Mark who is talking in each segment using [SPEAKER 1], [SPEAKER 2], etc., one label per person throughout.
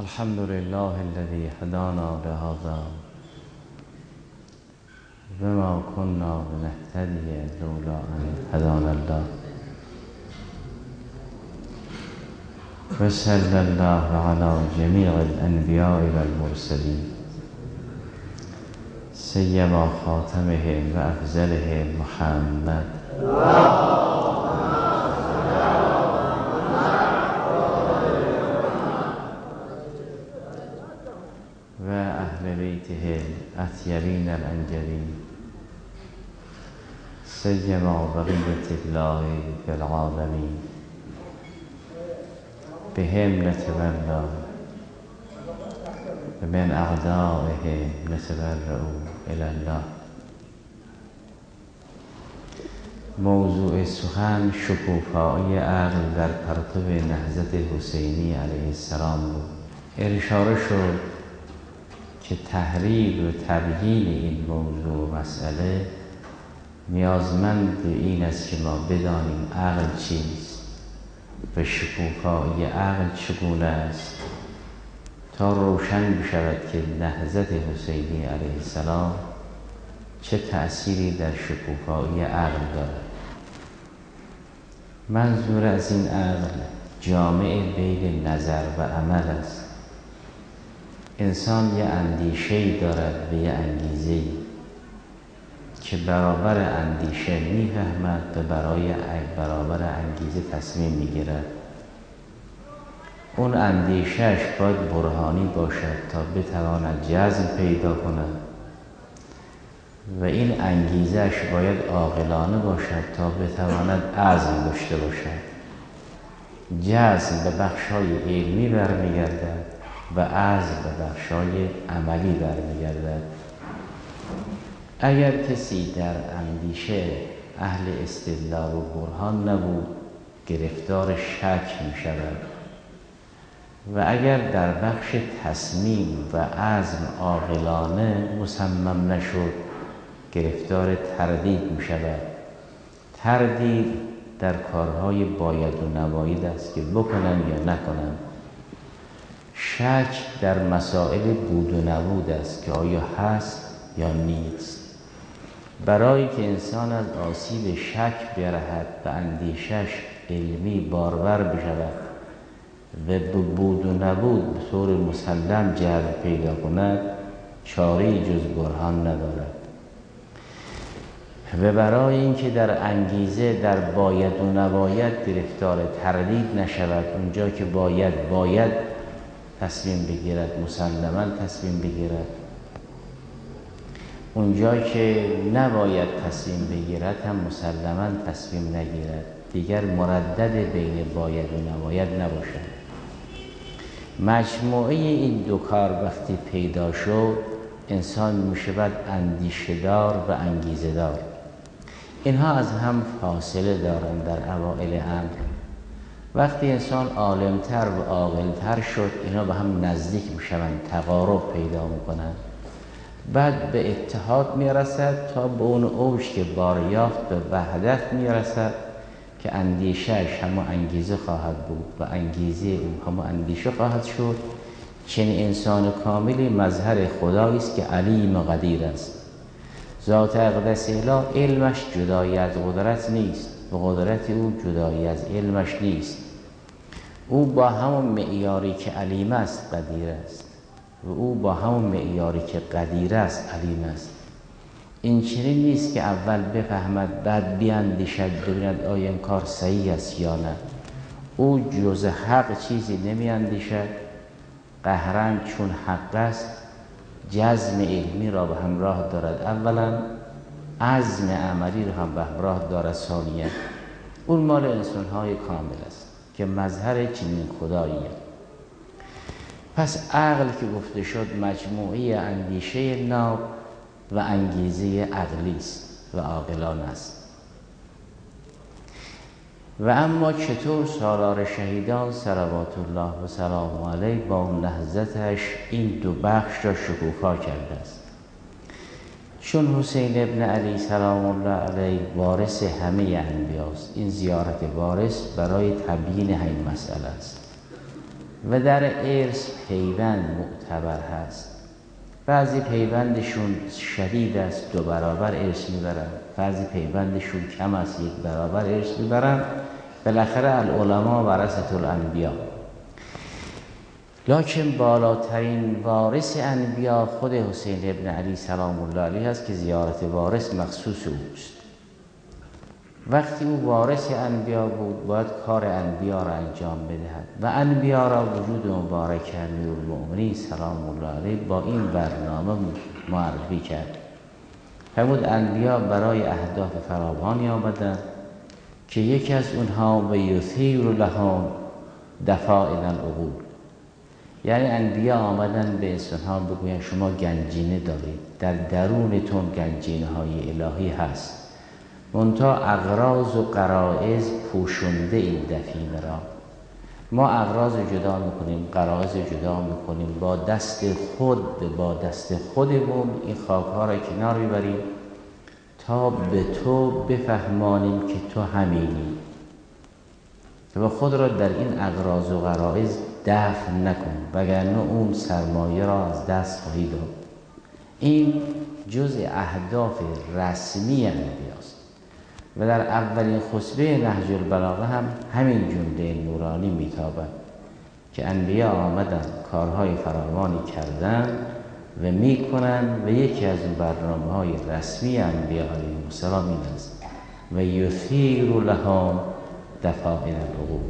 [SPEAKER 1] الحمد لله الذي هدانا لهذا وما كنا لنهتدي لولا أن هدانا الله وصلى الله على جميع الأنبياء والمرسلين سيما خاتمهم وأفضلهم محمد وأهل بيته الأطيبين الأنجلين سيما بقية الله في العالمين بهم نتولى ومن أعدائهم نتبرأ إلى الله. موضوع سخن شکوفایی عقل در پرتو نهضت حسینی علیه السلام بود. اشاره شد که تحلیل و تبیین این موضوع و مسئله نیازمند این است که ما بدانیم عقل چیست و شکوفایی عقل چگونه است تا روشن بشود که نهضت حسینی علیه السلام چه تأثیری در شکوفایی عقل دارد. منظور از این عقل جامع بین نظر و عمل است. انسان یه اندیشه‌ای دارد و یه انگیزه‌ای که برابر اندیشه میفهمد و برابر انگیزه تصمیم میگیرد. اون اندیشهش باید برهانی باشد تا بتواند جزم پیدا کند و این انگیزش باید عاقلانه باشد تا بتواند عزم داشته باشد. جزم به بخش‌های علمی برمیگردد و عزم به بخش‌های عملی برمیگردد. اگر کسی در اندیشه اهل استدلال و برهان نبود گرفتار شک می شود و اگر در بخش تصمیم و عزم عاقلانه مصمم نشد گرفتار تردید می شود. تردید در کارهای باید و نباید است که بکنم یا نکنم. شک در مسائل بود و نبود است که آیا هست یا نیست. برای که انسان از آسیب شک برهد و اندیشش علمی بارور بشود و به بود و نبود به طور مسلم جهت پیدا کند چاره‌ای جز برهان ندارد. و برای اینکه در انگیزه در باید و نباید گرفتار تردید نشود، اونجا که باید تصمیم بگیرد مسلماً تصمیم بگیرد، اونجا که نباید تصمیم بگیرد هم مسلماً تصمیم نگیرد. دیگر مردد بین باید و نباید نباشد. مجموعه این دو کار وقتی پیدا شد انسان میشود اندیشه دار و انگیزه دار. اینها از هم فاصله دارند در اوائل امر. وقتی انسان عالمتر و عاقلتر شد اینا به هم نزدیک میشوند، تقارب پیدا میکنند. بعد به اتحاد میرسد تا به اون اوج که باریافت به وحدت میرسد که اندیشهش همه انگیزه خواهد بود و انگیزه اون همه اندیشه خواهد شد. چنین انسان کاملی مظهر خدایی است که علیم قدیر است. ذات اقدس اله علمش جدایی از قدرت نیست و قدرت او جدایی از علمش نیست. او با همون معیاری که علیم است قدیر است و او با همون معیاری که قدیر است علیم است. این چنین نیست که اول بفهمد بعد بیاندیشد ببیند آیا این کار صحیح است یا نه. او جز حق چیزی نمیاندیشد. قهرن چون حق است جزم علمی را به همراه دارد اولا، عزم عملی را هم به همراه دارد ثانیا. اون مال انسان‌های کامل است که مظهر چنین خداییه. پس عقل که گفته شد مجموعه اندیشه ناب و انگیزه عقلی است و عاقلانه است. و اما چطور سالار شهیدان صلوات الله و سلام علیه با نهضتش این دو بخش را شکوفا کرده است؟ چون حسین ابن علی سلام الله علیه وارث همه انبیاست، این زیارت وارث برای تبیین همین مسئله است. و در ارث پیوند معتبر هست. بعضی پیوندشون شدید است 2 برابر ارث میبرن، بعضی پیوندشون کم است 1 برابر ارث میبرن. بالاخره العلماء ورثة الانبیاء، لکن بالاترین وارث انبیا خود حسین ابن علی سلام الله علیه است که زیارت وارث مخصوص اوست. وقتی او وارث انبیا بود باید کار انبیا را انجام بدهد و انبیا را وجود مبارک امیرالمؤمنین سلام الله علیه با این برنامه معرفی کرد. فرمود انبیا برای اهداف فراوانی آمدند که یکی از اونها و یثیر لهم دفائن العقول، یعنی انبیا آمدن به انسان‌ها بگویند شما گنجینه دارید، در درونتون گنجینه های الهی هست، منتها اغراض و غرایز پوشونده این دفینه را. ما اغراض جدا میکنیم، غرایز جدا میکنیم، با دست خودمون این خاک‌ها را کنار میبریم تا به تو بفهمانیم که تو همینی و خود را در این اغراض و غرایز دفن نکن، وگرنه اون سرمایه را از دست خواهی داد. این جزء اهداف رسمی انبیاست و در اولین خطبه نهج البلاغه هم همین جمله نورانی میتابد که انبیا آمدن کارهای فراوانی کردن و میکنن و یکی از اون برنامه‌های رسمی انبیا علیهم السلام این است و یثیر لهم دفائن العقول.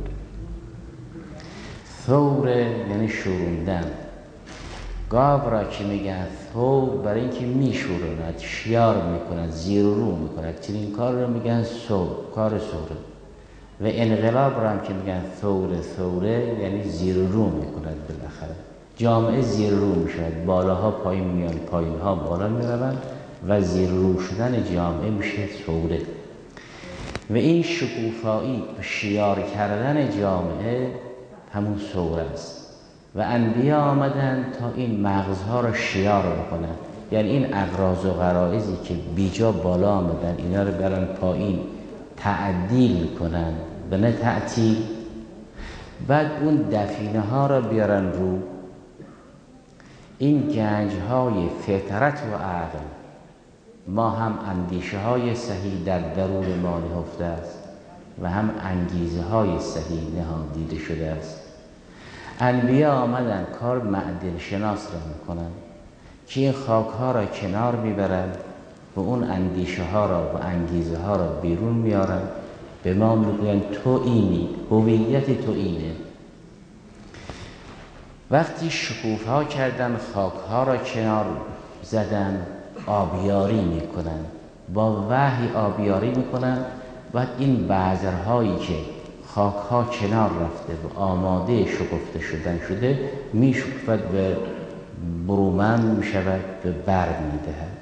[SPEAKER 1] ثور یعنی شوروندن. گاو را که میگن ثور برای اینکه میشوروند، شیار میکند، زیر و رو میکند، چنین کار رو میگن ثور، کار ثوره. و انقلاب را هم که میگن ثوره یعنی زیر و رو میکند. بالاخره جامعه زیر و رو میشود، بالاها پایین میان، پایینها بالا میروند و زیر و رو شدن جامعه میشه ثوره. و این شکوفایی و شیار کردن جامعه همون ثوره است و انبیا آمدن تا این مغزها را شیار بکنن، یعنی این اغراض و غرایزی که بیجا بالا آمدن اینا رو برن پایین تعدیل کنن و نه تعطیل. بعد اون دفینه ها را بیارن رو. این گنج های فطرت و عقل، ما هم اندیشه های صحیح در درون ما نهفته است و هم انگیزه های صحیح نهادیده شده است. انبیا آمدن کار معدن شناس را میکنن که این خاک ها را کنار میبرن و اون اندیشه ها را و انگیزه ها را بیرون میارن، به ما میگوین تو اینی، هویت تو اینه. وقتی شکوفه ها کردن، خاک ها را کنار زدن، آبیاری میکنن، با وحی آبیاری میکنن. بعد این بذرهایی که خاک ها کنار رفته و آماده شکفته شدن شده میشکفد و برومند میشود و بر میدهد.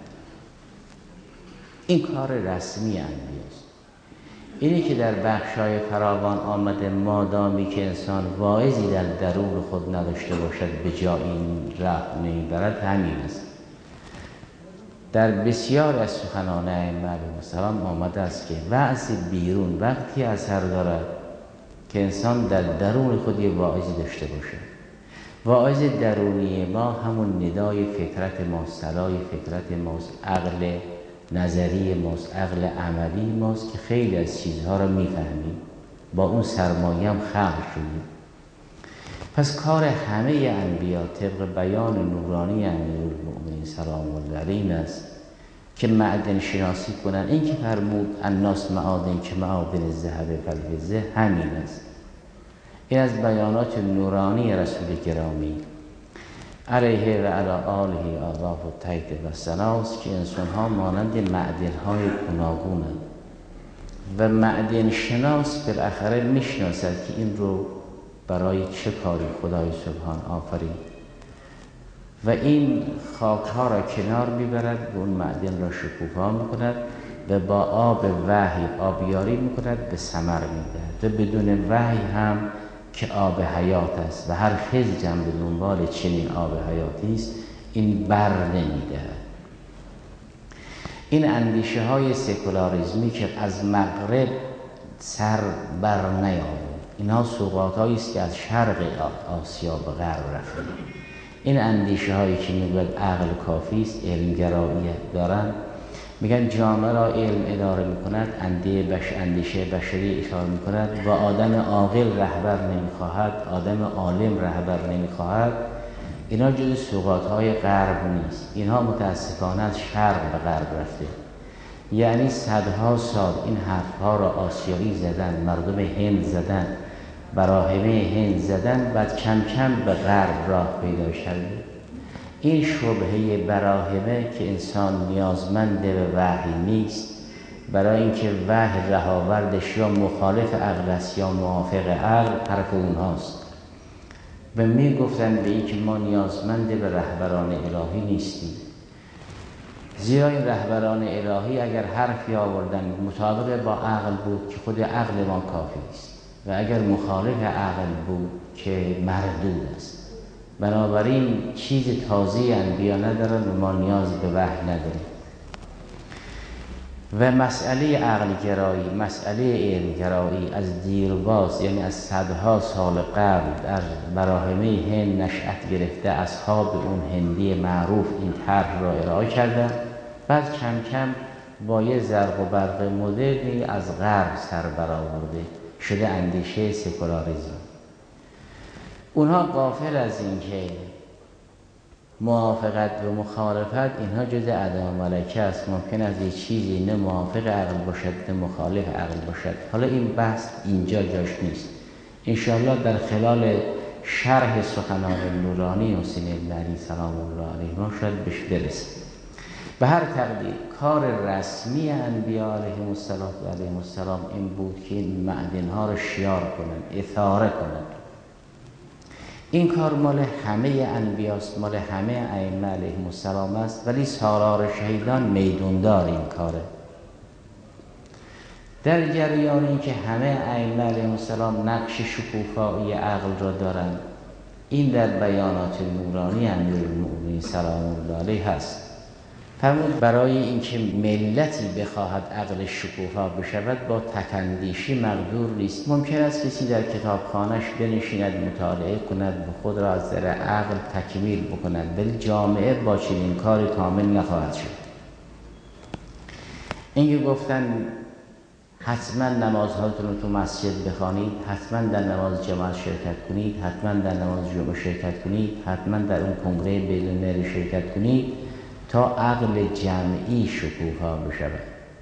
[SPEAKER 1] این کار رسمی انبیاست. اینی که در بخشای فراوان آمده مادامی که انسان واعظی در درون خود نداشته باشد به جا این راه نمیبرد همین است. در بسیار از سخنان ائمه علیهم السلام آمده است که وعظ بیرون وقتی اثر دارد که انسان در درون خود یه واعظی داشته باشه. واعظ درونی ما همون ندای فطرت ماست، صلای فطرت ماست، عقل نظری ماست، عقل عملی ماست که خیلی از چیزها را میفهمیم، با اون سرمایه هم خلق شدیم. پس کار همه انبیا طبق بیان نورانی امیرالمؤمنین سلام الله علیه است که معدن شناسی کنن. این که فرمود الناس معادن که معادن الذهب والفضه همین است. این از بیانات نورانی رسول گرامی علیه و علی آله آلاف و تایید و سناست که انسان ها مانند معدن های گوناگونند و معدن شناس بالاخره میشناسد که این رو برای چه کاری خدای سبحان آفرید و این خاک ها را کنار میبرد و اون معدن را شکوفا میکند و با آب وحی آبیاری میکند به ثمر میدهد و بدون وحی هم که آب حیات است و هر خزی هم به دنبال چنین آب حیاتی است این بر نمیدهد. این اندیشه های سکولاریزمی که از مغرب سر بر نیاورد، اینها سوغات‌هایی است که از شرق آسیا به غرب رفته. این اندیشه هایی که میگوید عقل کافی است، علم گرایی دارن، میگن جامعه را علم اداره میکند، اندیشه بشری اشاره میکند و آدم عاقل رهبر نمیخواهد، آدم عالم رهبر نمیخواهد. اینا جز سوغات‌های غرب نیست، اینها متاسفانه از شرق به غرب رفته. یعنی صدها سال این حرفها را آسیایی زدن، مردم هند زدن، براهمه هند زدن، بعد کم کم به غرب راه پیدا کرده. این شبهه براهمه که انسان نیازمند به وحی نیست، برای اینکه وحی رهاوردش یا مخالف عقل است یا موافق عقل، حرف اونهاست. و می گفتن به این که ما نیازمند به رهبران الهی نیستیم، زیرا این رهبران الهی اگر حرفی آوردن مطابق با عقل بود که خود عقل ما کافی است، و اگر مخالف عقل بود که مردود است. بنابراین چیز تازه انبیا ندارن و ما نیاز به وحی نداریم. و مسئله عقل گرایی، مسئله علم گرایی از دیرباز، یعنی از صدها سال قبل در براهمه هند نشأت گرفته. اصحاب اون هندی معروف این طرح را ارائه کردن، بعد کم کم با یه زرق و برق مدرنی از غرب سر برآورده شده اندیشه سکولاریسم. اونها غافل از این که موافقت و مخالفت اینها جز ادام ملکه است. ممکن است یه چیزی نه موافق عقل باشد نه مخالف عقل باشد. حالا این بحث اینجا جاش نیست. انشاءالله در خلال شرح سخنان نورانی حسین ابن علی سلام الله علیه ما شاید بهش برسیم. به هر تقدیر کار رسمی انبیا علیهم السلام این بود که این معدنها رو شیار کنند، اثاره کنند. این کار مال همه انبیاست، مال همه ائمه علیهم السلام است، ولی سالار شهیدان میدوندار این کاره. در جریان این که همه ائمه علیهم السلام نقش شکوفایی عقل را دارند، این در بیانات نورانی امیرالمؤمنین سلام الله علیه هست. فرمود برای اینکه ملتی بخواهد عقل شکوفا بشود با تکاندیشی مقدور نیست. ممکن است کسی در کتابخانه‌اش بنشیند مطالعه کند و خود را از در عقل تکمیل بکند، ولی جامعه با چنین کاری کامل نخواهد شد. اینکه گفتن حتما نمازهاتون رو تو مسجد بخوانید، حتما در نماز جماعت شرکت کنید، حتما در نماز جمعه شرکت کنید، حتما در اون کنگره بین‌المللی شرکت کنید تا عقل جمعی شکوفا بشود.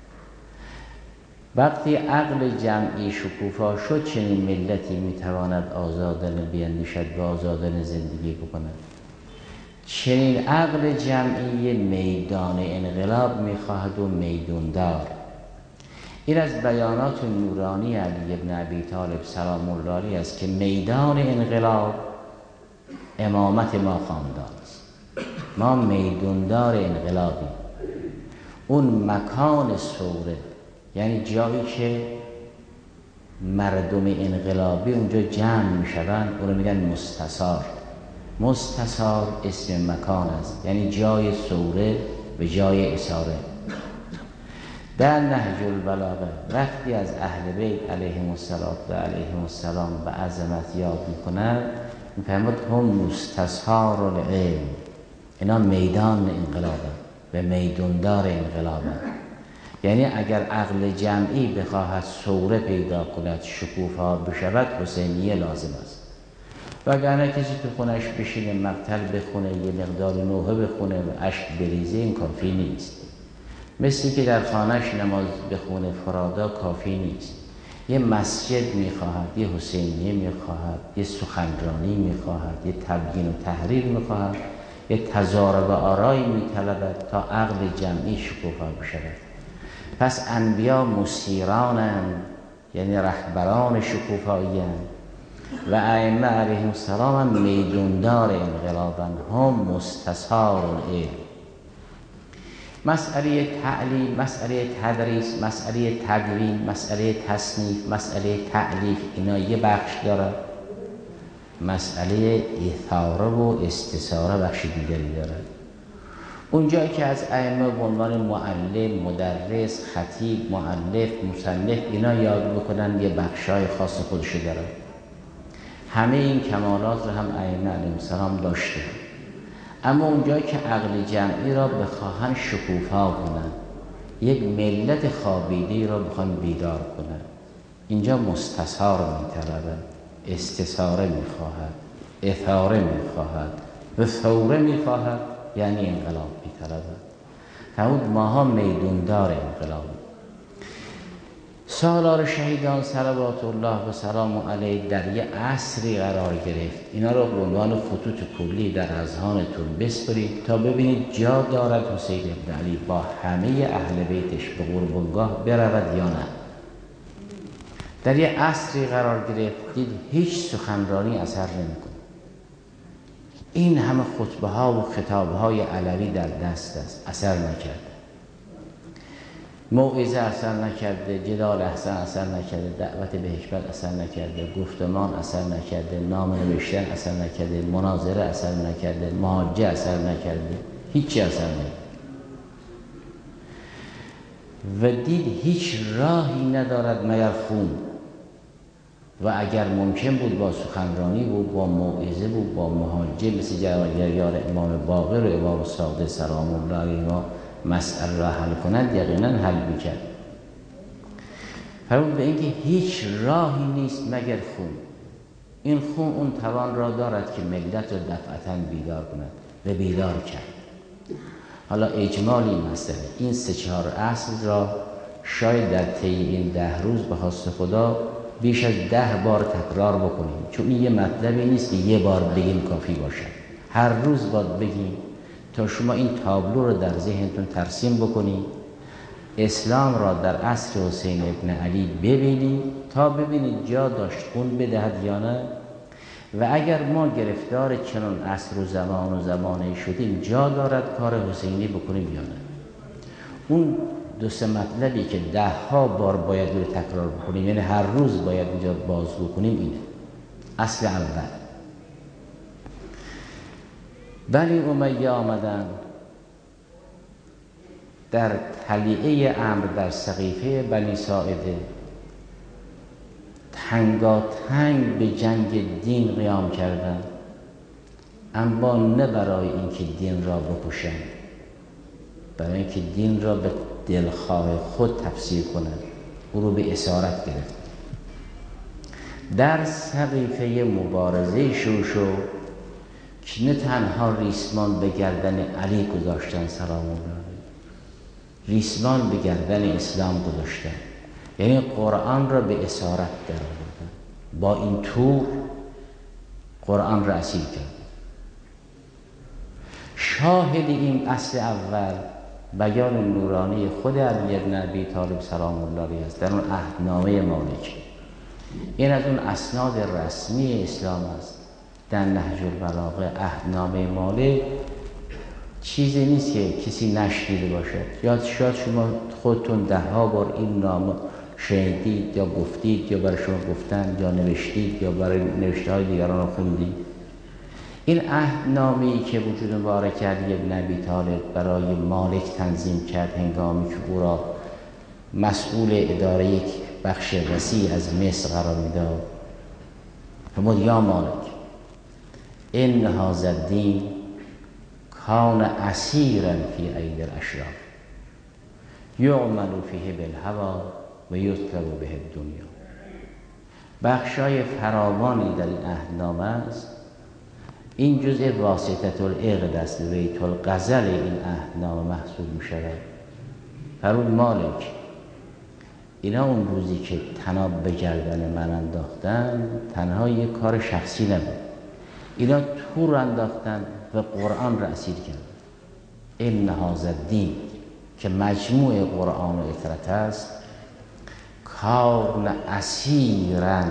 [SPEAKER 1] وقتی عقل جمعی شکوفا شد، چنین ملتی میتواند آزادانه بیندیشد و آزادانه زندگی بکند. چنین عقل جمعی میدان انقلاب میخواهد و میدوندار. این از بیانات نورانی علی ابن ابی طالب سلام الله علیه است که میدان انقلاب امامت ما خاندان است. ما میدوندار انقلابی. اون مکان ثوره، یعنی جایی که مردم انقلابی اونجا جمع میشوند، اون رو میگن مستثار. مستثار اسم مکان است، یعنی جای ثوره و جای اثاره. در نهج البلاغه وقتی از اهل بیت علیهم السلام به عظمت یاد میکنند، میفهمد هم مستصحار العلم، اینا میدان انقلابه و میدوندار انقلابه. یعنی اگر عقل جمعی بخواهد ثوره پیدا کند، شکوفا بشود، حسینیه لازم است. وگرنه کسی تو خونش بشینه مقتل بخونه، یه مقدار نوحه بخونه و اشک بریزه، این کافی نیست. مثلی که در خانهش نماز بخونه فرادا کافی نیست. یه مسجد میخواهد، یه حسینیه میخواهد، یه سخنرانی میخواهد، یه تبیین و تحریر میخواهد، یه تضارب آرایی میطلبد تا عقل جمعی شکوفا بشود. پس انبیا مسیرانند، یعنی رهبران شکوفایی‌اند، و ائمه علیهم السلام هم میدوندار انقلابند، هم مستصحار العلم. مسئله تعلیم، مسئله تدریس، مسئله تدوین، مسئله تصنیف، مسئله تألیف، اینا یه بخش داره. مسئله اثاره و استثاره بخش دیگری داره. اونجایی که از ائمه به عنوان معلم، مدرس، خطیب، مؤلف، مصنف اینا یاد بکنن، یه بخشای خاص خودشو داره. همه این کمالات رو هم ائمه علیهم السلام داشته، اما اونجایی که عقل جمعی را بخواهن شکوفا کنن، یک ملت خوابیده را بخوان بیدار کنن، اینجا مستثار می‌طلبد، استثاره می‌خواهد، اثاره می‌خواهد و ثوره می‌خواهد، یعنی انقلاب می‌طلبد. فرمود ماها میدوندار انقلاب. سالار شهیدان صلوات الله و سلام علیه در یه عصری قرار گرفت. اینا رو به عنوان خطوط کلی در اذهانتون بسپرید تا ببینید جا دارد حسین بن علی با همه اهل بیتش به قربانگاه برود یا نه. در یه عصری قرار گرفت، دید هیچ سخنرانی اثر نمیکنه. این همه خطبه ها و خطاب های علوی در دست است، اثر نکرده. موعظه اثر نکرده، جدال اثر نکرده، دعوت به حکمت اثر نکرده، گفتمان اثر نکرده، نامه نوشتن اثر نکرده، مناظره اثر نکرده، محاجه اثر نکرده، هیچی اثر نکرده. و دید هیچ راهی ندارد مگر خون. و اگر ممکن بود با سخنرانی بود، با موعظه بود، با محاجه مثل جریان امام باقر و امام صادق سلام الله علیهما مسئله را حل کنند، یقینا حل میکرد. فرمود به اینکه هیچ راهی نیست مگر خون. این خون اون توان را دارد که ملت را دفعتاً بیدار کند و بیدار کرد. حالا اجمالی مسئله این 3-4 اصل را شاید در طی این 10 روز به خواست خدا بیش از 10 بار تکرار بکنیم، چون این یه مطلبی نیست که یه بار بگیم کافی باشد. هر روز باید بگیم تا شما این تابلو رو در ذهنتون ترسیم بکنید، اسلام را در عصر حسین ابن علی ببینید تا ببینید جا داشت خون بدهد یا نه، و اگر ما گرفتار چنان عصر و زمانه شدیم جا دارد کار حسینی بکنیم یا نه. اون 2-3 مطلبی که 10 بار باید رو تکرار بکنیم، یعنی هر روز باید اینجا باز بکنیم، اینه اصل اول. بنی امیه آمدن در طلیعه امر در سقیفه بنی ساعده تنگاتنگ به جنگ دین قیام کردند، اما نه برای اینکه دین را بکشند، برای اینکه دین را به دلخواه خود تفسیر کنند. او رو به اسارت گرفت. در سقیفه مبارزه شروع شد که نه تنها ریسمان به گردن علی گذاشتن سلام الله علیه، ریسمان به گردن اسلام گذاشتن، یعنی قرآن را به اسارت در آوردن. با این تور قرآن را اسیر کرد. شاهد این اصل اول بیان نورانی خود علی بن ابی طالب سلام الله علیه است در اون عهدنامه مالک. این از اون اسناد رسمی اسلام است. در نهج البلاغه عهدنامه مالک چیزی نیست که کسی نشنیده باشد، یا شاید شما خودتون 10 بار این نامه شنیدید یا گفتید یا برای شما گفتن یا نوشتید یا برای نوشته های دیگران خوندید. این عهدنامه‌ای که وجود مبارک علی بن ابی طالب برای مالک تنظیم کرد هنگامی که او را مسئول اداره یک بخش وسیع از مصر قرار میداد، فرمود یا مالک ان هذا الدین کان اسیرا فی ایدی الاشراف یعمل فیه بالهوی و یطلب به الدنیا. بخشای فراوانی در این عهدنامه است. این جزء واسطه العقد است، بیت الغزل این عهدنامه محسوب می شود. فرمود مالک اینا اون روزی که طناب به گردن من انداختن تنها یک کار شخصی نبود، اینا تور انداختن و قرآن را اسیر کردن. ان هذا الدین که مجموع قرآن و اطرت است، کان اسیرا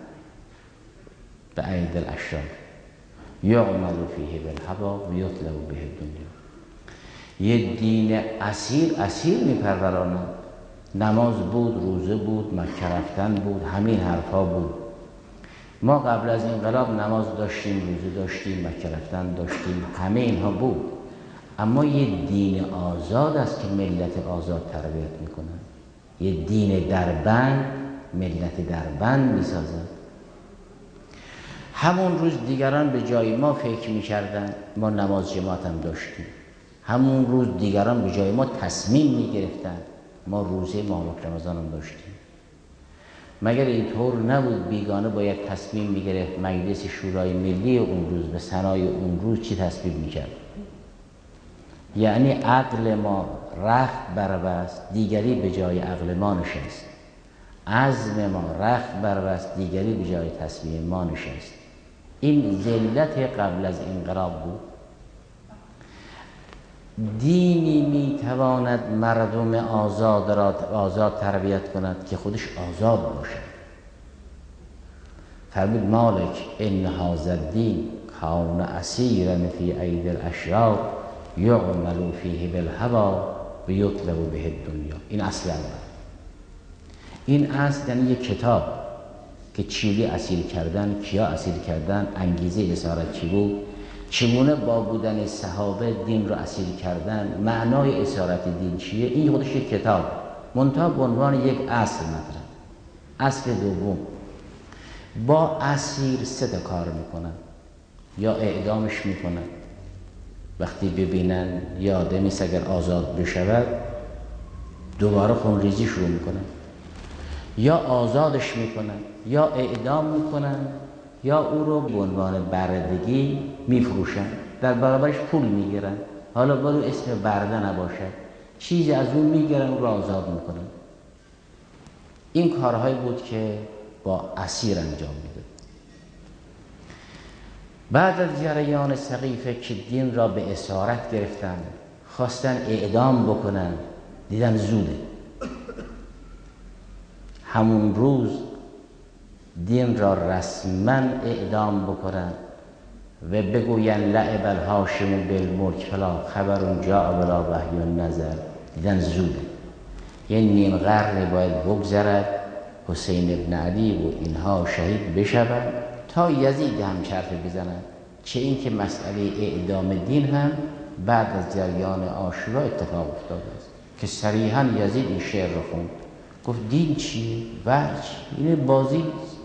[SPEAKER 1] به ایدی الاشراف یعمل فیه بالهوی و یطلب به الدنیا. یه دین اسیر میپرورانند. نماز بود، روزه بود، مکه رفتن بود، همین حرفا بود. ما قبل از انقلاب نماز داشتیم، روزه داشتیم، مکه رفتن داشتیم، همه اینها بود. اما یه دین آزاد است که ملت آزاد تربیت میکنن. یه دین دربند ملت دربند میسازن. همون روز دیگران به جای ما فکر می‌کردن، ما نماز جماعت هم داشتیم. همون روز دیگران به جای ما تصمیم می‌گرفتن، ما روزه ماه رمضان هم داشتیم. مگر اینطور نبود بیگانه باید تصمیم می‌گرفت مجلس شورای ملی اون روز به ثنای اون روز چی تصمیم می‌کرد؟ یعنی عقل ما رخت بربست، دیگری به جای عقل ما نشست. عزم ما رخت بربست، دیگری به جای تصمیم ما نشست. این ذلت قبل از انقلاب بود. دینی میتواند مردم آزاد را آزاد تربیت کند که خودش آزاد باشد. فرمود مالک ان هذا الدین کان اسیرا فی ایدی الاشرار یعمل فیه بالهوی و یطلب به الدنیا. این اصل اول. این اصل یعنی یک کتاب که چیلی اسیر کردن، کیا اسیر کردن، انگیزه اسارت چی بود، چگونه با بودن صحابه دین رو اسیر کردن، معنای اسارت دین چیه. این خودش یک کتاب منتها به عنوان یک اصل مطرح. اصل دوم، با اسیر 3 کار میکنن. یا اعدامش میکنن، وقتی ببینن یه آدمی اگر آزاد بشود دوباره خونریزی شروع میکنن، یا آزادش میکنن، یا اعدام میکنن، یا او رو به عنوان بردگی میفروشن، در برابرش پول میگیرن. حالا برو اسم برده نباشد، چیزی از اون میگیرن، او رو آزاد میکنن. این کارهایی بود که با اسیر انجام میده. بعد از جریان سقیفه که دین را به اسارت گرفتن، خواستن اعدام بکنن، دیدن زوده. همون روز دین را رسما اعدام بکنن و بگوین لعب الهاشم بالملک فلا خبر جاء بلا وحی نظر. دیدن زوده، یعنی نیم قرن باید بگذرد حسین ابن علی و اینها شهید بشوند تا یزید هم چرفه بزنن. چه این که مسئله اعدام دین هم بعد از جریان عاشورا اتفاق افتاده است که صریحا یزید این شعر رو خوند، گفت دین چیه؟ وحی این بازی نیست.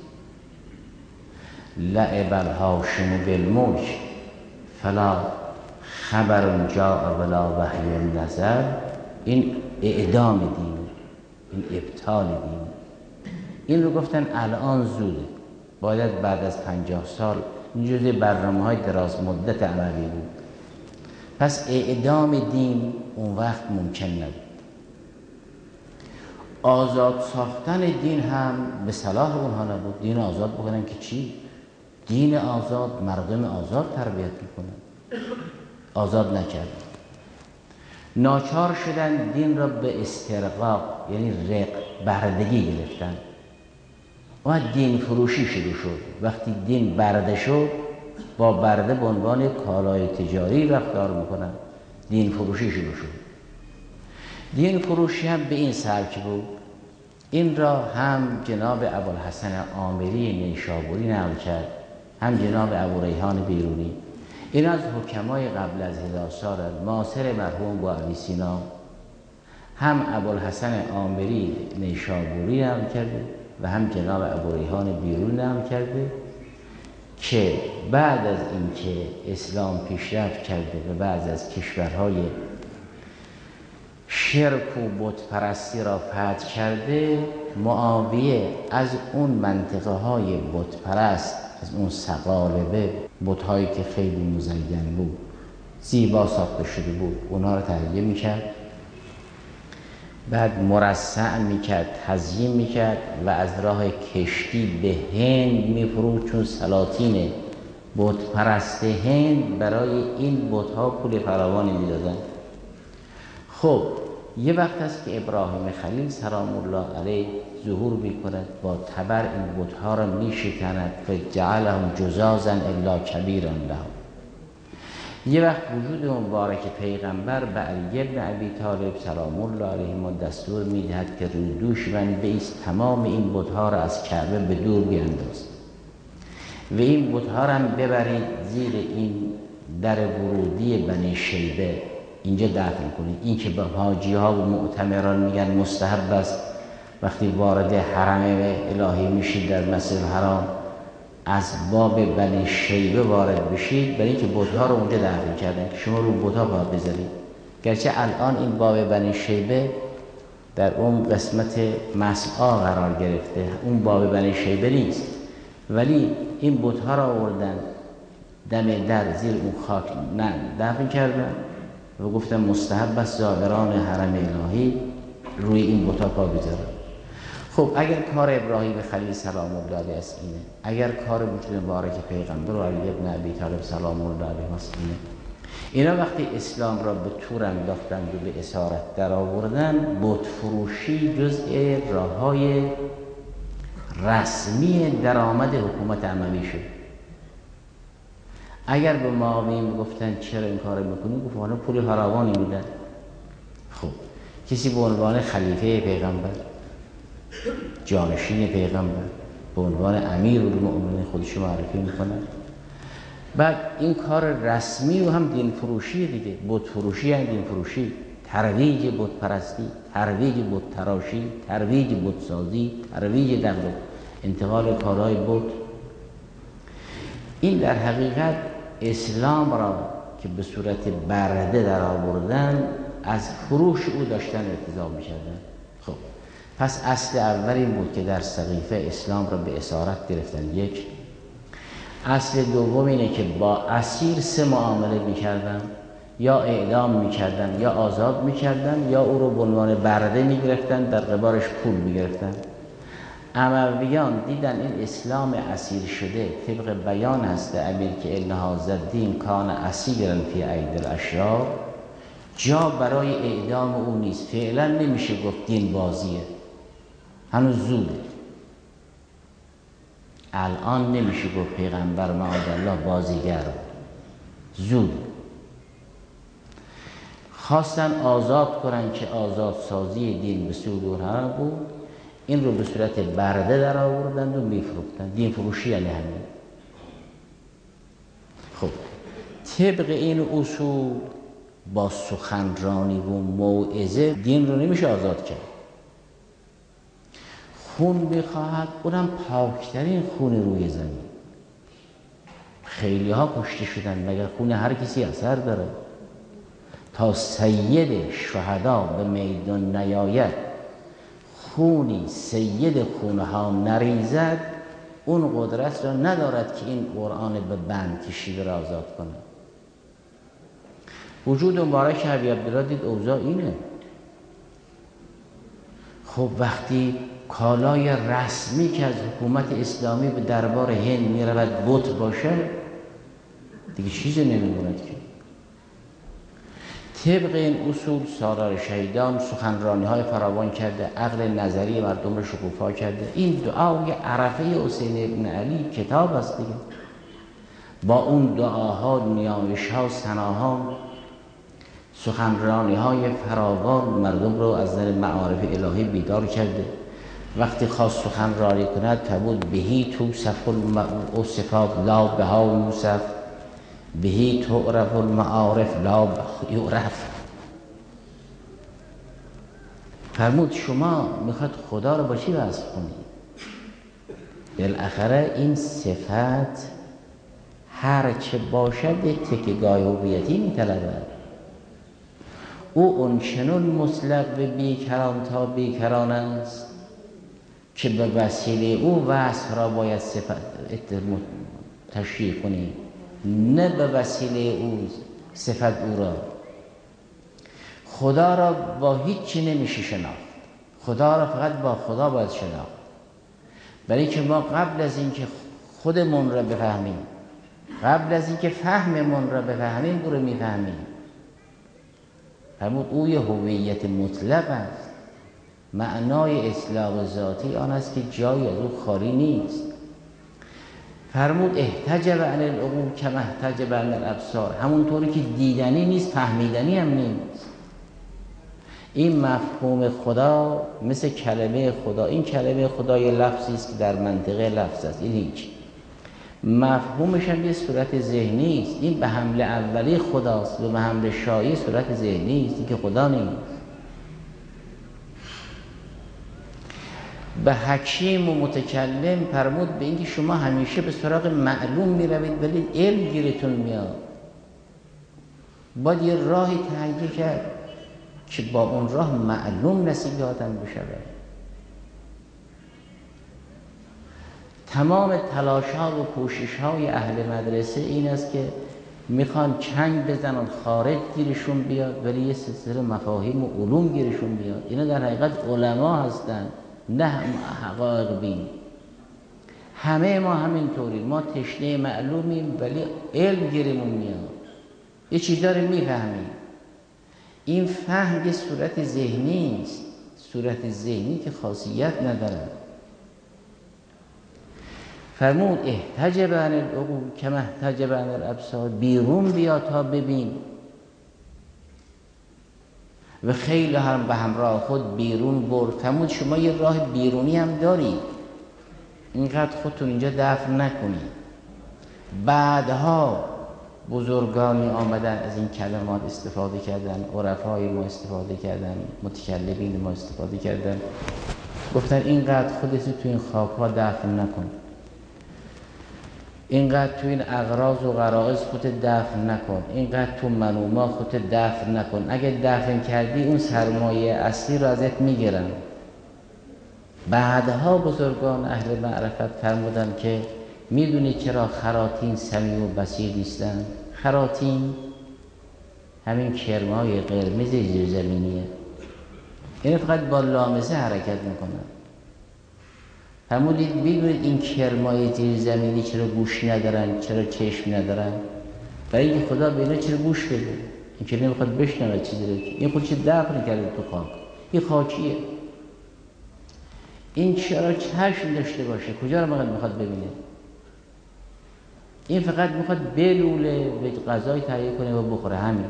[SPEAKER 1] لعب الهاشم بالملک فلا خبر جاء بلا وحی نظر. این اعدام دین، این ابطال دین. این رو گفتن الان زوده، باید بعد از 50 سال. این جزء برنامه‌های دراز مدت عملی بود. پس اعدام دین اون وقت ممکن نبود. آزاد ساختن دین هم به صلاح اونها نبود. دین آزاد بکنن که چی؟ دین آزاد مردم آزاد تربیت میکنن. آزاد نکرد. ناچار شدن دین را به استرقاق یعنی رق بردگی گرفتن. و دین فروشی شروع شد. وقتی دین برده شد، با برده به عنوان کالای تجاری رفتار میکنن. دین فروشی شروع شد. دین فروشی هم به این سبک بود. این را هم جناب ابوالحسن عامری نیشابوری نقل کرد، هم جناب ابوریحان بیرونی. این از حکمای قبل از 1000 سال معاصر مرحوم با علی سینا، هم ابوالحسن عامری نیشابوری نقل کرده و هم جناب ابوریحان بیرونی نقل کرده که بعد از اینکه اسلام پیشرفت کرده و بعد از کشورهای شرک و بت پرستی را فتح کرده، معاویه از اون منطقه های بت پرست، از اون سقالبه، بت هایی که خیلی مزین بود، زیبا ساخته شده بود، اونها را تهیه میکرد، بعد مرصع میکرد، تزیین میکرد و از راه کشتی به هند میفروخت، چون سلاطین بت پرست هند برای این بت ها پول فراوانی میدادن. خب یه وقت است که ابراهیم خلیل سلام الله علیه ظهور میکند، با تبر این بت‌ها را میشکند و جعلهم جزازا الا کبیرا لهم. یه وقت وجود مبارک پیغمبر به علی بن ابی طالب سلام الله علیه ما دستور میدهد که روی دوش من بایست، تمام این بت‌ها را از کعبه به دور بیانداز و این بت‌ها را ببرید زیر این در ورودی بنی شیبه، اینجا دفن کنید. این که به حاجی ها و معتمران میگن مستحب است وقتی وارد حرم الهی میشید در مسجد الحرام از باب بنی شیبه وارد بشید، برای اینکه بت‌ها رو اونجا دفن کردن، که شما رو بت‌ها باید بذارید. گرچه الان این باب بنی شیبه در اون قسمت مسعا قرار گرفته، اون باب بنی شیبه نیست، ولی این بت‌ها را آوردن دم در زیر اون خاک دفن کردن و گفتن مستحب است زائران حرم الهی روی این بت‌ها پا بذارن. خب اگر کار ابراهیم خلیل سلام الله علیه است اینه، اگر کار وجود مبارک پیغمبر و علی ابن ابی طالب سلام الله علیه است اینه، اینا وقتی اسلام را به تور انداختند و به اسارت در آوردن، بت فروشی جزء راه‌های رسمی درآمد حکومت اموی شد. اگر به معاویه گفتن چرا این کارو میکنی، گفت والا پول فراوانی میدن. خب کسی به عنوان خلیفه پیغمبر، جانشین پیغمبر، به عنوان امیرالمؤمنین خودش معرفی میکنه، بعد این کار رسمی و هم دین فروشی دیگه، بت فروشی هم دین فروشی، ترویج بت پرستی، ترویج بت تراشی، ترویج بت سازی، ترویج نقل و انتقال کارهای بت. این در حقیقت اسلام را که به صورت برده در آوردن، از فروش او داشتن ارتضا می‌کردن. خب پس اصل اول این بود که در سقیفه اسلام را به اسارت گرفتن. یک. اصل دوم اینه که با اسیر سه معامله می‌کردن، یا اعدام می‌کردن، یا آزاد می‌کردن، یا او رو به عنوان برده می‌گرفتن، در قبالش پول می‌گرفتن. امویان دیدن این اسلام اسیر شده، طبق بیان هست امیر که ان هذا الدین کان اسیرا فی ایدی الاشرار، جا برای اعدام او نیست. فعلا نمیشه گفت دین بازیه، هنوز زوده. الان نمیشه گفت پیغمبر معاذالله بازیگر، زود. خواستن آزاد کنن که آزادسازی دین به صدور حرام بود، این رو به صورت برده در آوردند و میفروختند. دین فروشی یعنی همین. خب طبق این اصول با سخنرانی و موعظه دین رو نمیشه آزاد کرد. خون بخواهد، اونم پاکترین خون روی زمین. خیلی ها کشته شدن، مگر خون هر کسی اثر داره؟ تا سید شهدا به میدان نیاید، خونی سید خونها نریزد، اون قدرت را ندارد که این قرآن به بند کشیده را آزاد کنه. وجود مبارک ابی عبدالله دید اوضاع اینه. خب وقتی کالای رسمی که از حکومت اسلامی به دربار هند میرود بت باشه، دیگه چیزی نمیموند که. طبق این اصول سالار شهیدان سخنرانی های فراوان کرده، عقل نظری مردم رو شکوفا کرده. این دعای عرفه حسین ابن علی کتاب است دیگه، با اون دعاها، نیایش ها، ثناها، سخنرانی های فراوان مردم رو از در معارف الهی بیدار کرده. وقتی خواست سخنرانی کند فرمود بهی توصف الصفات لا بها یوصف، بهی تعرف المعارف لا یعرف. فرمود شما میخواد خدا رو با چی وصف کنید؟ بالاخره این صفت هر چه باشد تکیه‌گاه هویتی میطلبد. او اونچنان مطلق به بیکران تا بیکران است که به وسیله او وصف را باید صفت تشریح کنید، نه به وسیله او صفت او را. خدا را با هیچی نمیشه شناخت، خدا را فقط با خدا باید شناخت. برای که ما قبل از اینکه خودمون را بفهمیم، قبل از اینکه فهممون را بفهمیم او را میفهمیم. فرمود او یه هویت مطلق است. معنای اطلاق ذاتی آن است که جایی از او خالی نیست. فرمود احتجب عن العقول کما احتجب عن الابصار، همونطوری که دیدنی نیست فهمیدنی هم نیست. این مفهوم خدا مثل کلمه خدا، این کلمه خدا یه لفظی است که در منطقه لفظ است، این هیچ. مفهومش هم یه صورت ذهنی است. این به حمله اولی خداست و به حمله شایی صورت ذهنی است، این که خدا نیست. به حکیم و متکلم فرمود به اینکه شما همیشه به سراغ معلوم میروید ولی علم گیرتون میاد. باید یه راهی تهیه کرد که با اون راه معلوم نصیحتم بشود. تمام تلاش ها و کوشش های اهل مدرسه این است که میخوان چنگ بزنن خارج گیرشون بیاد ولی یه سلسله مفاهیم و علوم گیرشون بیاد. اینا در حقیقت علما هستن نه حقایق بین. همه ما همینطوری، ما تشنه معلومیم ولی علم گیرمون میاد، یه چیزا رو میفهمیم. این فهم یه صورت ذهنی است، صورت ذهنی که خاصیت نداره. فرمود احتجب عن العقول کما احتجب عن الابصار، بیرون بیا تا ببین. و خیلی هم به همراه خود بیرون برد. فرمود شما یه راه بیرونی هم دارید، اینقدر خودتون اینجا دفن نکنید. بعدها بزرگانی آمدن از این کلمات استفاده کردن، عرفای ما استفاده کردن، متکلمین ما استفاده کردن، گفتن اینقدر خودتو تو این خاک‌ها دفن نکن، اینقدر تو این اغراض و غرائز خودت دفن نکن، اینقدر تو منوما خودت دفن نکن. اگه دفن کردی اون سرمایه اصلی رو ازت میگیرن. بعدها بزرگان اهل معرفت فرمودن که میدونید چرا خراطین سمیع و بصیر نیستن؟ خراطین همین کرمای قرمز زیرزمینیه، این فقط با لامسه حرکت میکنن. فرمودید میدونید این کرمای زیرزمینی چرا گوش ندارن، چرا چشم ندارن؟ برای اینکه خدا به اینا چرا گوش بده؟ این که نمیخواد بشنوه چیزی رو، این خودش دفن کرده تو خاک، این خاکیه. این چرا چشم داشته باشه؟ کجا رو میخواد ببینه؟ این فقط میخواد بلوله و غذای تهیه کنه و بخوره، همین.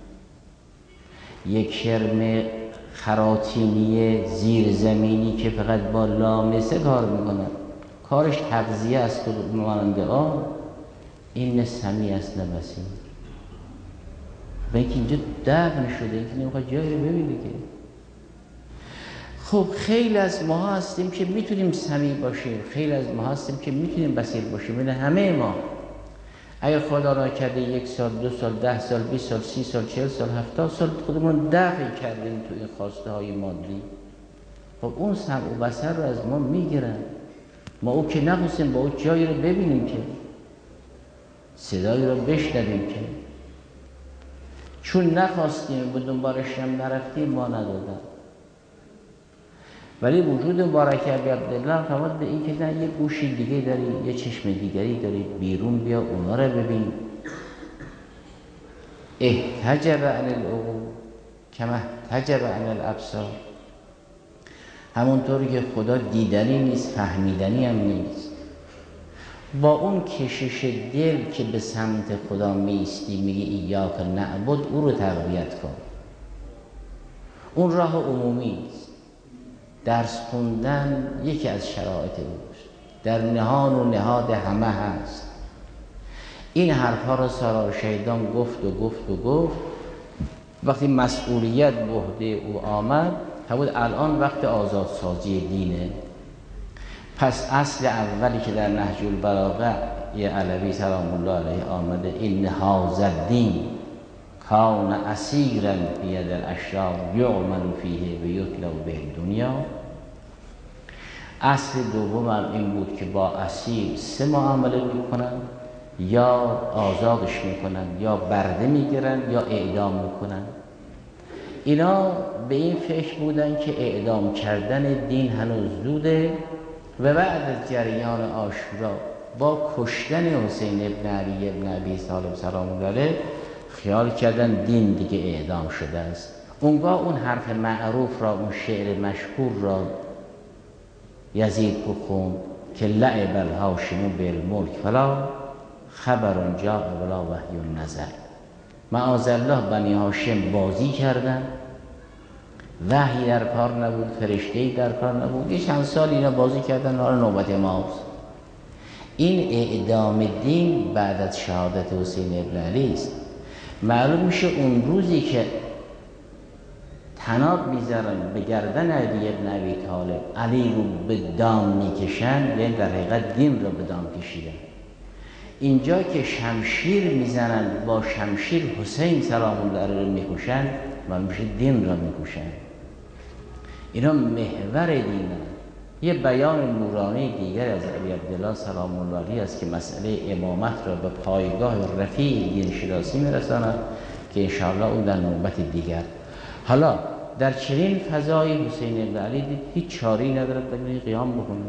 [SPEAKER 1] یک کرم خراطینی زیرزمینی که فقط با لامسه کار میکنه، کارش تغذیه است و مانند آن، این نه سمیع است نه بصیر. و اینکه اینجا دفن شده، اینکه نمیخواد جایی رو ببینه که. خب خیلی از ما هستیم که میتونیم سمیع باشیم، خیلی از ما هستیم که میتونیم بصیر باشیم. این همه ما اگر خدا نکرده 1 سال 2 سال 10 سال 20 سال 30 سال 40 سال 70 سال خودمون دفع کردیم تو این خواسته های مادی، خب اون سمع و بصر رو از ما میگیرن. ما او که نخواستیم با او جایی رو ببینیم که، صدایی رو بشنویم که، چون نخواستیم به دنبالش هم نرفتیم ما ندادن. ولی وجود مبارک ابی عبدالله فرمود به این که نه، یه گوشی دیگه داری، یه چشم دیگری داری، بیرون بیا اونا رو ببین. احتجب عن العقول کما احتجب عن الابصار، همونطوری که خدا دیدنی نیست فهمیدنی هم نیست. با اون کشش دل که به سمت خدا میستی، میگی ایاک نعبد، او رو تقویت کن. اون راه عمومی است. درس خوندن یکی از شرایط اوست، در نهان و نهاد همه هست. این حرفها را سالار شیطان گفت و گفت و گفت. وقتی مسئولیت به عهده او آمد، فرمود الان وقت آزادسازی دینه. پس اصل اولی که در نهج البلاغه یه علوی سلام الله علیه آمده، این هذا الدین کان اسیرا فی ید الاشرار یعمل فیه و یطلب به دنیا. اصل دوم هم این بود که با اسیر 3 معامله میکنن، یا آزادش میکنن، یا برده میگیرن، یا اعدام میکنن. اینا به این فکر بودن که اعدام کردن دین هنوز زوده و بعد از جریان عاشورا با کشتن حسین ابن علی ابن ابی طالب سلام الله علیه خیال کردن دین دیگه اعدام شده است. اونگاه اون حرف معروف را، اون شعر مشهور را یزید خوند که لعب الهاشم بالملک فلا خبر جاء ولا وحی نزل. معاذالله بنی هاشم بازی کردن، وحی در کار نبود، فرشته‌ای در کار نبود. یه چند سال اینا بازی کردن، حالا نوبت ماست. این اعدام دین بعد از شهادت حسین ابن علی است. معلوم میشه اون روزی که تناب میذارن به گردن علی ابن ابی طالب، علی رو به دام میکشن، یعنی در حقیقت دین رو به دام کشیدن. اینجا که شمشیر میزنن، با شمشیر حسین سلام الله علیه رو میکشن، معلوم میشه دین را میکشن. اینا محور دینه. یه بیان نورانی دیگر از ابی عبدالله سلام الله علیه است که مسئله امامت را به پایگاه رفیع دین شناسی میرساند که انشاءالله اون در نوبت دیگر. حالا در چنین فضای حسین ابن علی دید هیچ چاره‌ای ندارد بگه قیام بکنه.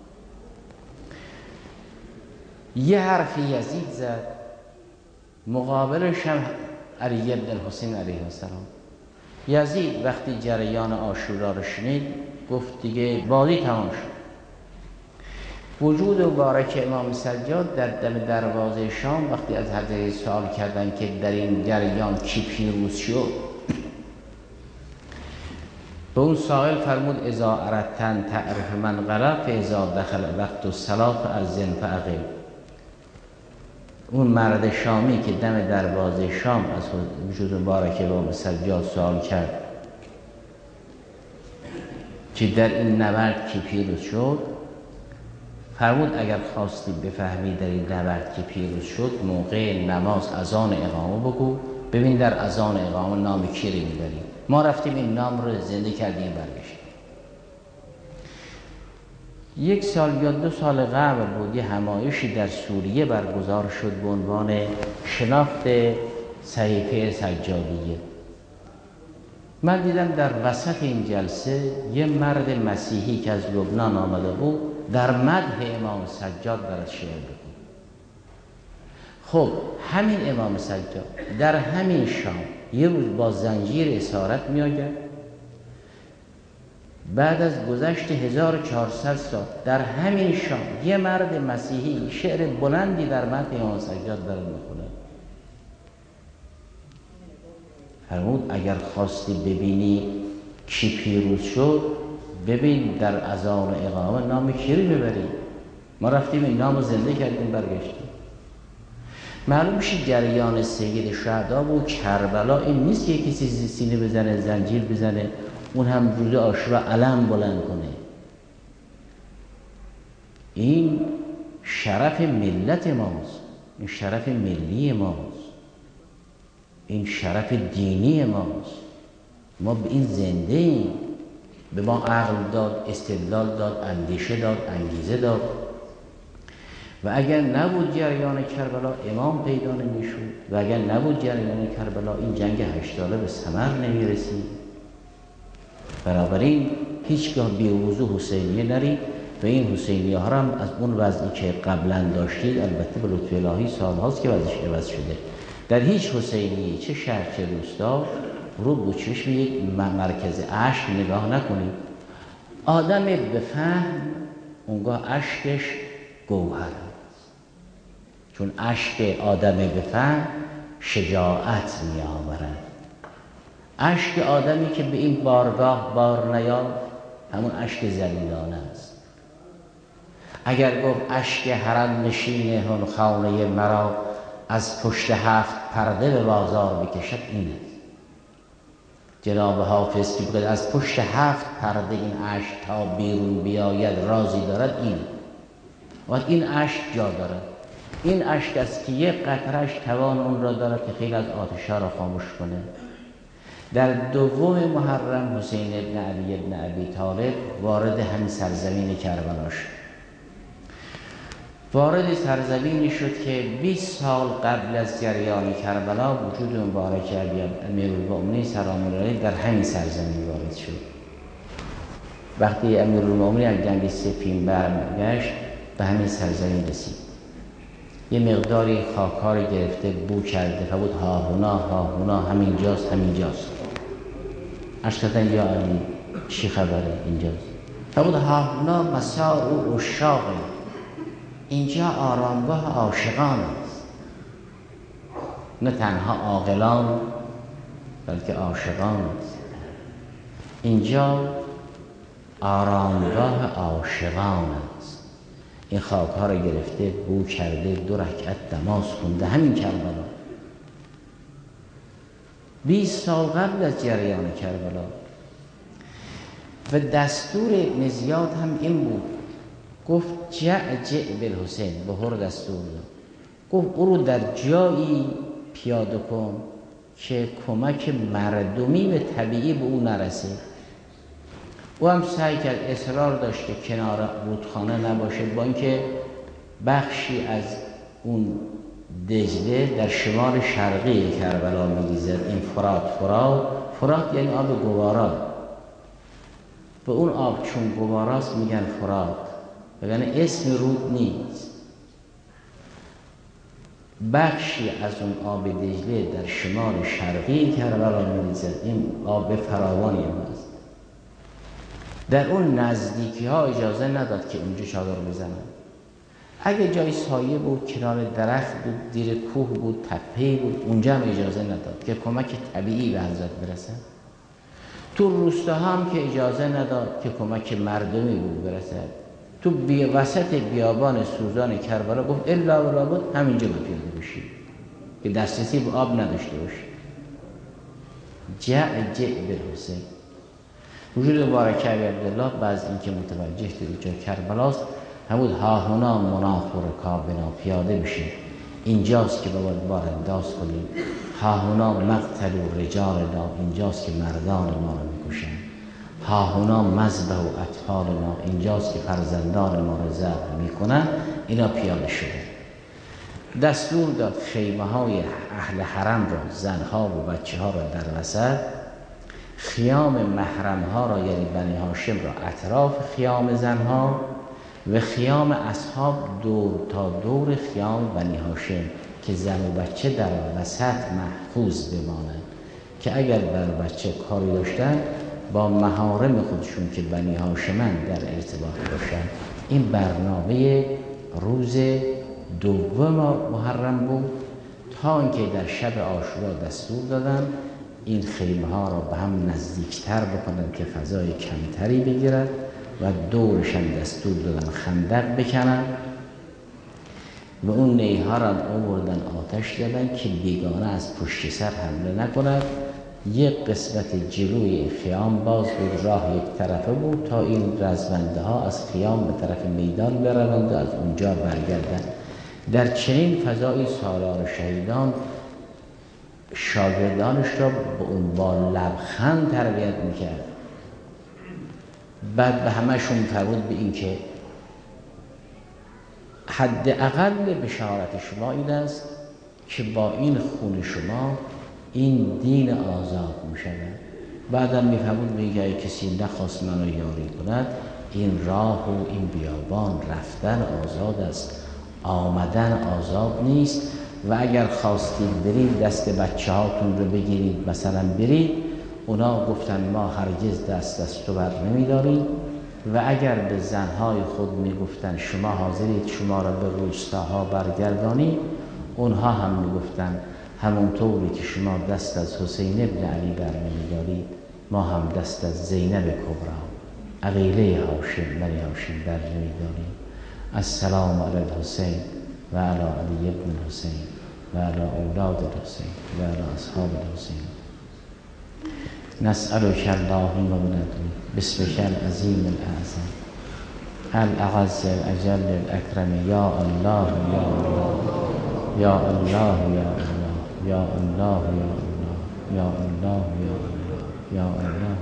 [SPEAKER 1] یه حرفی یزید زد، مقابلش هم علی ابن الحسین علیه السلام. یزید وقتی جریان عاشورا رو شنید گفت دیگه بازی تمام شد. وجود مبارک امام سجاد در دم دروازه شام وقتی از حضرت سوال کردن که در این جریان کی پیروز شد، به اون سائل فرمود اذا اردتن تعرف من غلب فاذا دخل وقت الصلاة فاذن فاقم. اون مرد شامی که دم دروازه شام از وجود مبارک امام سجاد سوال کرد که در این نبرد کی پیروز شد، فرمود اگر خواستی بفهمی در این نبرد کی پیروز شد، موقع نماز اذان اقامه بگو، ببین در اذان اقامه نام کی رو میبریم. ما رفتیم این نام رو زنده کردیم برگشتیم. 1 سال یا 2 سال قبل بود یه همایشی در سوریه برگزار شد به عنوان شناخت صحیفه سجادیه. من دیدم در وسط این جلسه یه مرد مسیحی که از لبنان آمده بود در مدح امام سجاد برات شعر بخوند. خب همین امام سجاد در همین شام یه روز با زنجیر اسارت می آید، بعد از گذشت 1400 سال در همین شام یه مرد مسیحی شعر بلندی در مدح امام سجاد برات میخونه. فرمود اگر خواستی ببینی کی پیروز شد، ببین در اذان و اقامه نام کی رو ببری. ما رفتیم این نام رو زنده کردیم برگشتیم. معلوم میشه جریان سید شهدا و کربلا این نیست که کسی سینه بزنه زنجیر بزنه اون هم روز عاشورا علم بلند کنه. این شرف ملت ماست، این شرف ملی ماست، این شرف دینی ماست. ما به این زنده ایم. به ما عقل داد، استدلال داد، اندیشه داد، انگیزه داد. و اگر نبود جریان کربلا امام پیدا نمیشد و اگر نبود جریان کربلا این جنگ 8 ساله به ثمر نمیرسید. بنابراین هیچگاه بی‌وضوح حسینیه نرید و این حسینیه ها هم از اون وضعی که قبلا داشتید، البته به لطف الهی سالهاست که وضعش عوض شده، در هیچ حسینیه چه شهر چه روستا رو با چشم یک مرکز اشک نگاه نکنید. آدم به فهم اونگاه اشکش گوهر است، چون اشک آدم به فهم شجاعت می آورد. اشک آدمی که به این بارگاه بار نیافت همون اشک ذلیلانه است. اگر گفت اشک حرم نشین هن خانه مرا از پشت 7 پرده به بازار بکشد، این است. جناب حافظ که بگه از پشت 7 پرده این اشک تا بیرون بیاید رازی دارد، این وقت این اشک جا دارد. این اشک است که یک قطره‌اش توان اون را دارد که خیلی از آتش‌ها را خاموش کنه. در 2 محرم حسین ابن علی ابن ابی طالب وارد همین سرزمین کربلا شد. وارد سرزمینی شد که 20 سال قبل از جریان کربلا وجود مبارک امیرالمؤمنین سلام الله علیه در همین سرزمین وارد شد. وقتی امیرالمؤمنین از جنگ صفین برگشت به همین سرزمین رسید. یه مقداری خاکار گرفته بو کرده فبود ها همینجاست. اشتدن یا علی چی خبره اینجاست؟ فبود ها مسار و اشاقه، اینجا آرامگاه عاشقان است. نه تنها عاقلان بلکه عاشقان است. اینجا آرامگاه عاشقان است. این خاک‌ها را گرفته بو کرده 2 رکعت نماز خونده همین کربلا. 20 سال قبل از جریان کربلا. و دستور مزیاد هم این بود، گفت جع بالحسین، به هر دستور داد، گفت او رو در جایی پیاده کن که کمک مردمی به طبیعی به او نرسه. او هم سعی کرد، اصرار داشت که کنار رودخانه نباشه، با اینکه بخشی از اون دجله در شمال شرقی کربلا می‌ریزد. این فرات یعنی آب گوارا، به اون آب چون گواراست میگن فرات، یعنی اسم رود نیست. بخشی از اون آب دجله در شمال شرقی کربلا می‌ریزد. این آب فراوانی هست. در اون نزدیکی ها اجازه نداد که اونجا چادر بزنن. اگه جای سایه بود، کنار درخت بود، زیر کوه بود، تپه‌ای بود، اونجا هم اجازه نداد که کمک طبیعی به حضرت برسه. تو روستاها هم که اجازه نداد که کمک مردمی بود برسه. تو وسط بیابان سوزان کربلا گفت الا ولا بود همینجا پیاده بشید که دسترسی به آب نداشته باشید. جع بالحسین. وجود مبارک عبدالله بعض این که متوجه دید جای کربلاست، همون هاهنا منافر کابنا، پیاده بشید، اینجاست که باید بار انداز کنیم. هاهنا مقتل و رجالنا، اینجاست که مردان ما رو میکشن. هاهنا مذبح و اطفالنا، اینجاست که فرزندان ما رو ذبح میکنن. اینا پیاده شده. دستور داد خیمه های اهل حرم را، زنها و بچه ها را در وسط، خیام محرم ها را یعنی بنی هاشم را اطراف خیام زنها و خیام اصحاب دور تا دور خیام بنی هاشم، که زن و بچه در وسط محفوظ بمانند، که اگر بر بچه کاری داشتن با محارم خودشون که بنی هاشمن در ارتباط باشن. این برنامه روز دوم محرم بود، تا اینکه در شب عاشورا دستور دادن این خیمه ها را به هم نزدیکتر بکنن که فضای کمتری بگیرد و دورش هم دستور دادن خندق بکنن و اون نیها را آوردن آتش دادن که بیگانه از پشت سر حمله نکند. یک قسمت جلوی خیام باز بود، راه یک طرفه بود تا این رزمنده ها از خیام به طرف میدان بروند و از اونجا برگردند. در چنین فضای سالار شهیدان شاگردانش را به اون با لبخند تربیت میکرد. بعد به همشون فرمود به این که حداقل بشارت شما این است که با این خون شما این دین آزاد میشود. بعدم میفرمود میگه ای کسی نخواست منو یاری کند، این راه و این بیابان رفتن آزاد است، آمدن آزاد نیست. و اگر خواستید برید دست بچه هاتون رو بگیرید مثلا برید، اونا گفتن ما هرگز دست از تو بر نمیداریم. و اگر به زنهای خود میگفتن شما حاضرید شما را به روستاها برگردانید، اونها هم میگفتن همونطوری که شما دست از حسین ابن علی بر نمیدارید، ما هم دست از زینب کبرا عقیله هاشم بنی هاشم بر نمیداریم. السلام علی الحسین و علی علی ابن الحسین و علی اولاد الحسین و علی اصحاب الحسین. نسألك اللهم وندعو باسمك العظیم الاعظم الاعز الاجل الاکرم یا الله یا الله یا الله یا الله یا الله یا الله یا الله.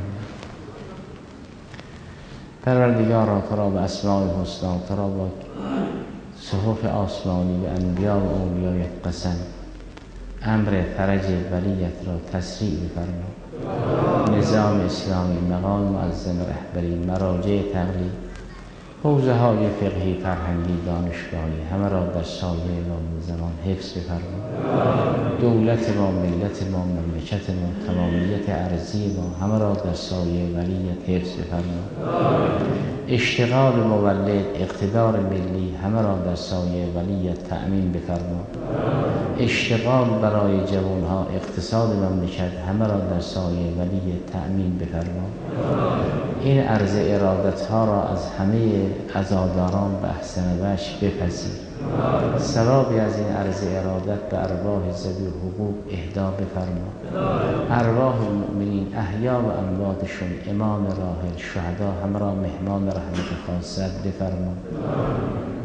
[SPEAKER 1] پروردگارا تو را به اسماء الحسنا، تو را با صحف آسمانی به انبیا و اولیای قسم، امر فرج ولیت را تسریع بفرما. نظام اسلامی، مقام معظم رهبری، مراجع تقلید، حوزه های فقهی، فرهنگی، دانشگاهی، همه را در سایه امام زمان حفظ بفرما. دولت ما، ملت ما، مملکت ما، تمامیت ارضی ما، همه را در سایه ولیت حفظ بفرما. اشتغال مولد، اقتدار ملی، همه را در سایه ولیت تأمین بفرما. اشتغال برای جوانها، اقتصاد مملکت، همه را در سایه ولیت تأمین بفرما. این عرض ارادت ها را از همه عزاداران به احسن وجه بپذیر. ثوابی از این عرض ارادت به ارواح ذوی حقوق اهدا بفرما. ارواح المؤمنین احیا و امواتشون، امام راحل، شهدا همراه مهمان رحمت خاصت بفرما.